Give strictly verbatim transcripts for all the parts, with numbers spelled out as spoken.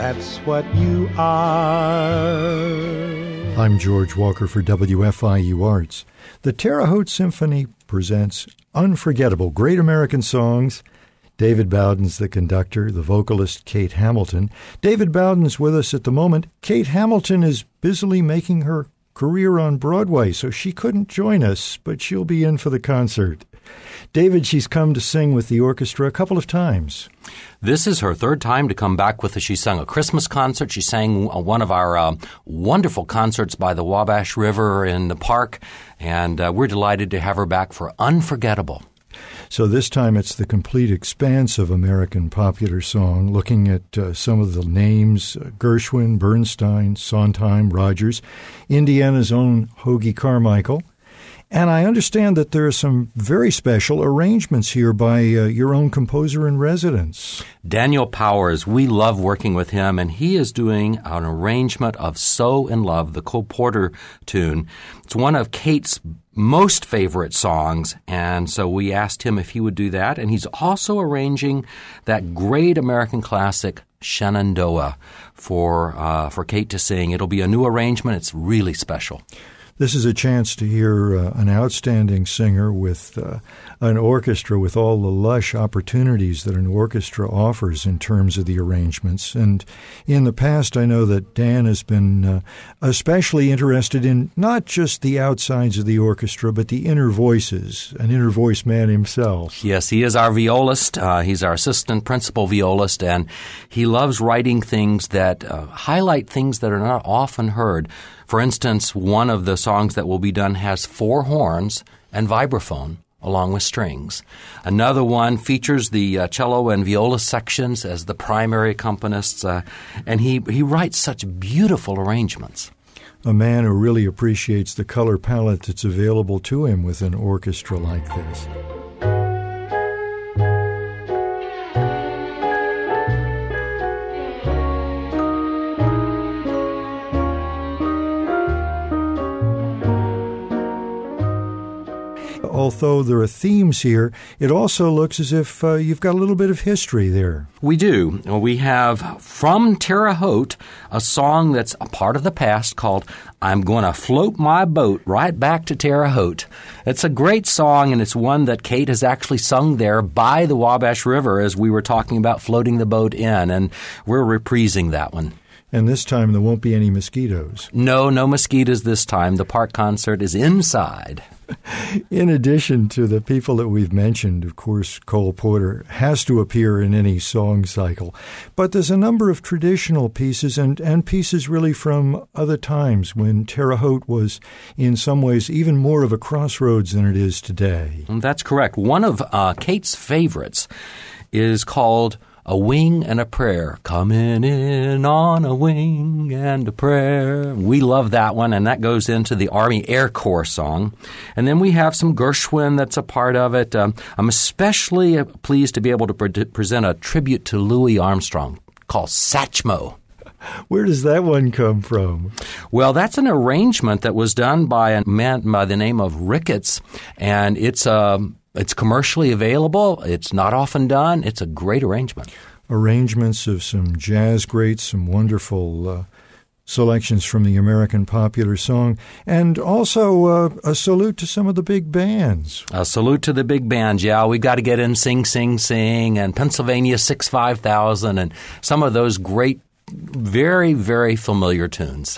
That's what you are. I'm George Walker for W F I U Arts. The Terre Haute Symphony presents unforgettable great American songs. David Bowden's the conductor, the vocalist Kate Hamilton. David Bowden's with us at the moment. Kate Hamilton is busily making her career on Broadway, so she couldn't join us, but she'll be in for the concert. David, she's come to sing with the orchestra a couple of times. This is her third time to come back with us. She sang a Christmas concert. She sang one of our uh, wonderful concerts by the Wabash River in the park, and uh, we're delighted to have her back for Unforgettable. So this time it's the complete expanse of American popular song, looking at uh, some of the names, uh, Gershwin, Bernstein, Sondheim, Rogers, Indiana's own Hoagy Carmichael. And I understand that there are some very special arrangements here by uh, your own composer-in-residence. Daniel Powers, we love working with him, and he is doing an arrangement of So in Love, the Cole Porter tune. It's one of Kate's most favorite songs, and so we asked him if he would do that. And he's also arranging that great American classic, Shenandoah, for, uh, for Kate to sing. It'll be a new arrangement. It's really special. This is a chance to hear uh, an outstanding singer with uh, an orchestra with all the lush opportunities that an orchestra offers in terms of the arrangements. And in the past, I know that Dan has been uh, especially interested in not just the outsides of the orchestra, but the inner voices, an inner voice man himself. Yes, he is our violist. Uh, he's our assistant principal violist, and he loves writing things that uh, highlight things that are not often heard. For instance, one of the songs that will be done has four horns and vibraphone along with strings. Another one features the uh, cello and viola sections as the primary accompanists, uh, and he, he writes such beautiful arrangements. A man who really appreciates the color palette that's available to him with an orchestra like this. Although there are themes here, it also looks as if uh, you've got a little bit of history there. We do. We have from Terre Haute a song that's a part of the past called I'm Going to Float My Boat Right Back to Terre Haute. It's a great song, and it's one that Kate has actually sung there by the Wabash River as we were talking about floating the boat in, and we're reprising that one. And this time there won't be any mosquitoes. No, no mosquitoes this time. The park concert is inside. In addition to the people that we've mentioned, of course, Cole Porter has to appear in any song cycle. But there's a number of traditional pieces and, and pieces really from other times when Terre Haute was in some ways even more of a crossroads than it is today. That's correct. One of uh, Kate's favorites is called A Wing and a Prayer. Coming in on a wing and a prayer. We love that one, and that goes into the Army Air Corps song. And then we have some Gershwin that's a part of it. Um, I'm especially pleased to be able to pre- present a tribute to Louis Armstrong called Satchmo. Where does that one come from? Well, that's an arrangement that was done by a man by the name of Ricketts, and it's a... Um, It's commercially available. It's not often done. It's a great arrangement. Arrangements of some jazz greats, some wonderful uh, selections from the American popular song, and also uh, a salute to some of the big bands. A salute to the big bands, yeah. We've got to get in Sing, Sing, Sing, and Pennsylvania six five thousand, and some of those great, very, very familiar tunes.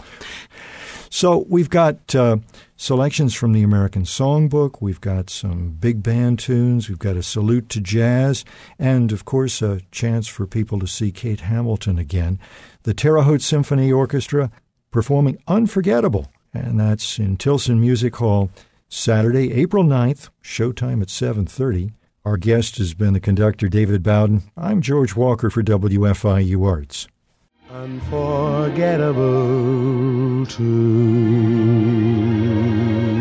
So we've got uh, selections from the American Songbook. We've got some big band tunes. We've got a salute to jazz. And, of course, a chance for people to see Kate Hamilton again. The Terre Haute Symphony Orchestra performing Unforgettable. And that's in Tilson Music Hall Saturday, April ninth, showtime at seven thirty. Our guest has been the conductor, David Bowden. I'm George Walker for W F I U Arts. Unforgettable too.